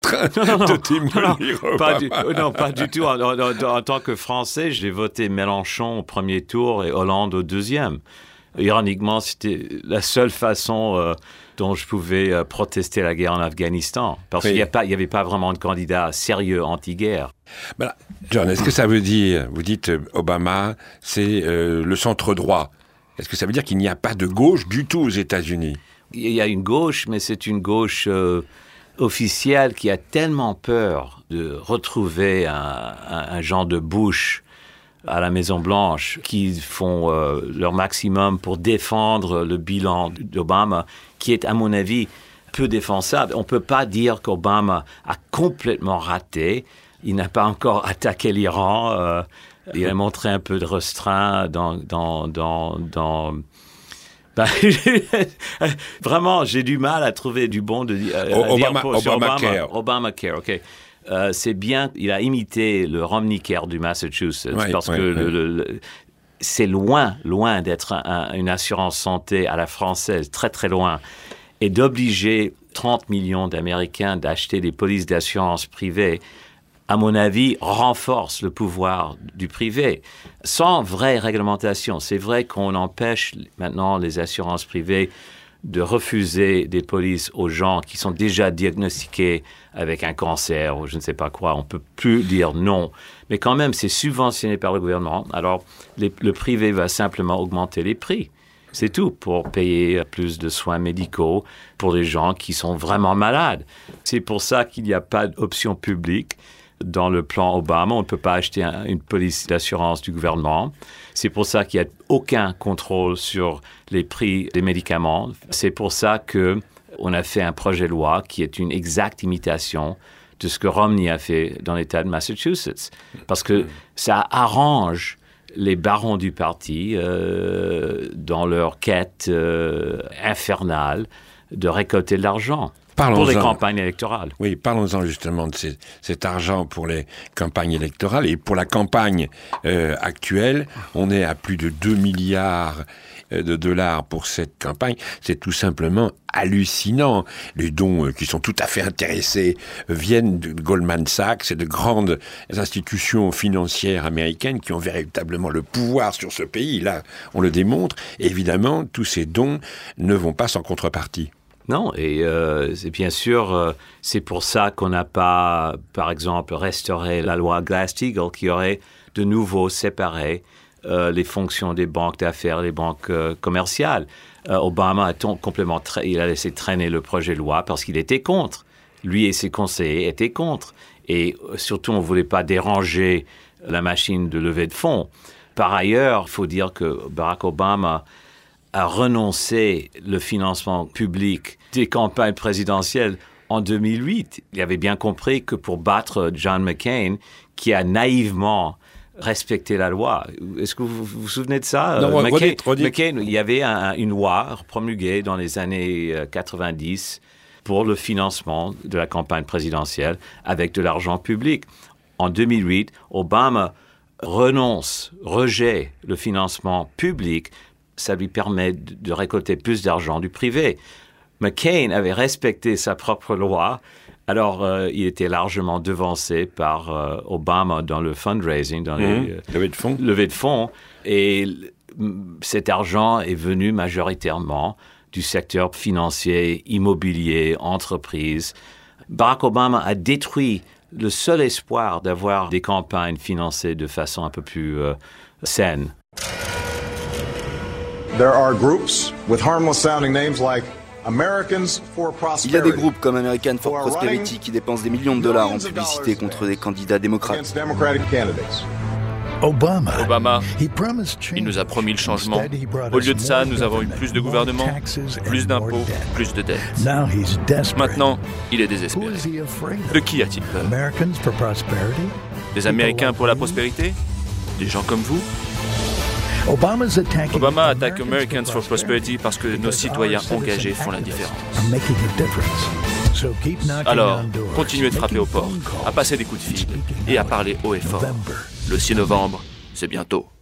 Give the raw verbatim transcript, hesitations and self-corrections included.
train non, non, de démolir non, Obama. Pas du, non, pas du tout. En, en, en, en tant que Français, j'ai voté Mélenchon au premier tour et Hollande au deuxième. Ironiquement, c'était la seule façon euh, dont je pouvais euh, protester la guerre en Afghanistan. Parce oui. qu'il n'y avait pas vraiment de candidat sérieux anti-guerre. Voilà. John, est-ce que ça veut dire, vous dites Obama, c'est euh, le centre-droit. Est-ce que ça veut dire qu'il n'y a pas de gauche du tout aux États-Unis? Il y a une gauche, mais c'est une gauche euh, officielle qui a tellement peur de retrouver un, un, un genre de Bush à la Maison-Blanche, qui font euh, leur maximum pour défendre le bilan d'Obama, qui est, à mon avis, peu défensable. On ne peut pas dire qu'Obama a complètement raté. Il n'a pas encore attaqué l'Iran. Euh, il a montré un peu de restreint dans... dans, dans, dans ben, vraiment, j'ai du mal à trouver du bon de euh, Obama, dire pour, sur Obamacare. Obama. Obamacare, OK. Euh, c'est bien, il a imité le Romneycare du Massachusetts, oui, parce oui, que oui. Le, le, le, c'est loin, loin d'être un, un, une assurance santé à la française, très très loin, et d'obliger trente millions d'Américains d'acheter des polices d'assurance privées, à mon avis, renforce le pouvoir du privé, sans vraie réglementation. C'est vrai qu'on empêche maintenant les assurances privées de refuser des polices aux gens qui sont déjà diagnostiqués avec un cancer ou je ne sais pas quoi. On ne peut plus dire non. Mais quand même, c'est subventionné par le gouvernement. Alors, les, le privé va simplement augmenter les prix. C'est tout, pour payer plus de soins médicaux pour les gens qui sont vraiment malades. C'est pour ça qu'il n'y a pas d'option publique dans le plan Obama. On ne peut pas acheter un, une police d'assurance du gouvernement. C'est pour ça qu'il n'y a aucun contrôle sur les prix des médicaments. C'est pour ça qu'on a fait un projet de loi qui est une exacte imitation de ce que Romney a fait dans l'État de Massachusetts. Parce que ça arrange les barons du parti euh, dans leur quête euh, infernale de récolter de l'argent. Parlons-en. Pour les campagnes électorales. Oui, parlons-en justement de ces, cet argent pour les campagnes électorales. Et pour la campagne euh, actuelle, on est à plus de deux milliards de dollars pour cette campagne. C'est tout simplement hallucinant. Les dons euh, qui sont tout à fait intéressés euh, viennent de Goldman Sachs et de grandes institutions financières américaines qui ont véritablement le pouvoir sur ce pays. Là, on le démontre. Et évidemment, tous ces dons ne vont pas sans contrepartie. Non, et euh, c'est bien sûr, euh, c'est pour ça qu'on n'a pas, par exemple, restauré la loi Glass-Steagall qui aurait de nouveau séparé euh, les fonctions des banques d'affaires, les banques euh, commerciales. Euh, Obama a t- complètement tra- il a laissé traîner le projet de loi parce qu'il était contre. Lui et ses conseillers étaient contre. Et euh, surtout, on ne voulait pas déranger la machine de levée de fonds. Par ailleurs, il faut dire que Barack Obama a renoncé le financement public des campagnes présidentielles en deux mille huit. Il avait bien compris que pour battre John McCain, qui a naïvement respecté la loi. Est-ce que vous vous, vous souvenez de ça? Non, McCain, redite, redite. McCain, il y avait un, une loi promulguée dans les années quatre-vingt-dix pour le financement de la campagne présidentielle avec de l'argent public. En deux mille huit, Obama renonce, rejette le financement public. Ça lui permet de récolter plus d'argent du privé. McCain avait respecté sa propre loi, alors euh, il était largement devancé par euh, Obama dans le fundraising, dans mmh, les euh, levées de fonds. levées de fonds. Et cet argent est venu majoritairement du secteur financier, immobilier, entreprise. Barack Obama a détruit le seul espoir d'avoir des campagnes financées de façon un peu plus euh, saine. There are groups with harmless sounding names like Americans for Prosperity. Il y a des groupes comme American for Prosperity qui dépensent des millions de dollars en publicité contre des candidats démocrates. Obama, Obama, il nous a promis le changement. Au lieu de ça, nous avons eu plus de gouvernement, plus d'impôts, plus de dettes. Maintenant, il est désespéré. De qui a-t-il peur? Des Américains pour la prospérité? Des gens comme vous? Obama attaque Americans for Prosperity parce que nos citoyens engagés font la différence. Alors, continuez de frapper aux portes, à passer des coups de fil et à parler haut et fort. Le six novembre, c'est bientôt.